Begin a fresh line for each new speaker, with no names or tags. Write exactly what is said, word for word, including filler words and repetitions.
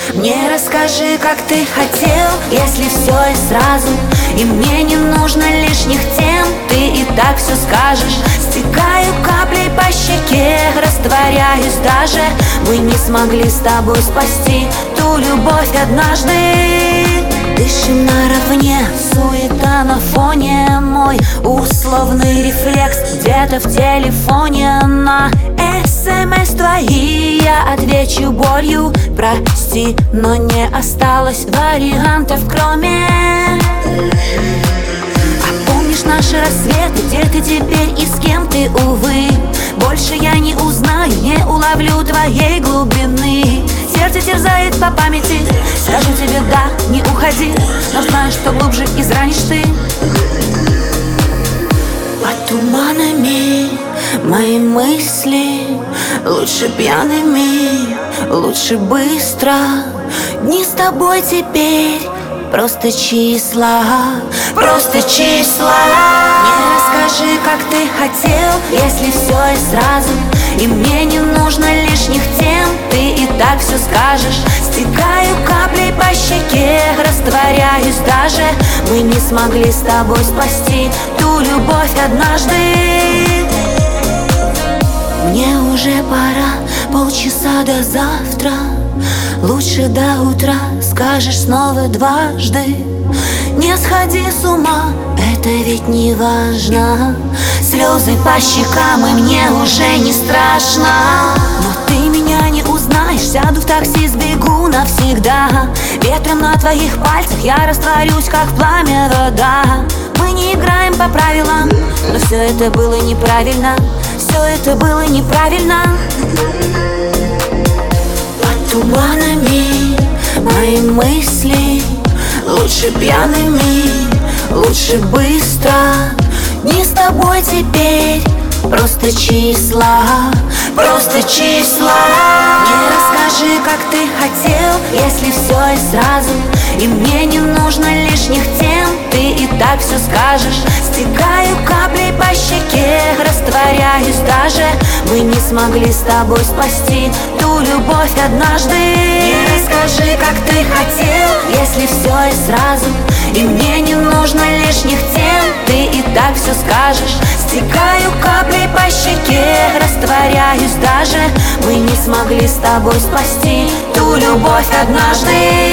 Мне расскажи, как ты хотел, если все и сразу. И мне не нужно лишних тем, ты и так все скажешь. Стекаю каплей по щеке, растворяюсь даже. Мы не смогли с тобой спасти ту любовь однажды. Дышим наравне, суета на фоне. Мой условный рефлекс где-то в телефоне. На СМС твои я отвечу болью. Прости, но не осталось вариантов кроме. А помнишь наши рассветы, где ты теперь и с кем ты, увы. Больше я не узнаю, не уловлю твоей глубины. Сердце терзает по памяти, скажу тебе да, не уходи, но знаю, что глубже изранишь ты. Под туманами мои мысли, лучше пьяными, лучше быстро. Дни с тобой теперь просто числа, просто числа. Мне расскажи, как ты хотел, если все и сразу. И мне не нужно лишних тем, ты и так все скажешь. Стекаю каплей по щеке, растворяюсь даже. Мы не смогли с тобой спасти ту любовь однажды. Мне уже пора, полчаса до завтра. Лучше до утра, скажешь снова дважды. Не сходи с ума, это ведь не важно. Слезы по щекам, и мне уже не страшно. Но ты меня не узнаешь, сяду в такси, сбегу навсегда. Ветром на твоих пальцах я растворюсь, как пламя вода. Мы не играем по правилам, но все это было неправильно. Все это было неправильно. Под туманами мои мысли, лучше пьяными, лучше быстро. Дни с тобой теперь просто числа, просто числа. Мне расскажи, как ты хотел, если все и сразу. И мне не нужно лишних тем, ты и так все скажешь. Стекаю каплей по щеке, растворяюсь даже. Мы не смогли с тобой спасти ту любовь однажды. Мне расскажи, как ты хотел, если все и сразу. И мне не нужно лишних тем, ты и так все скажешь. Стекаю каплей по щеке, растворяюсь даже. Мы не смогли с тобой спасти ту любовь однажды.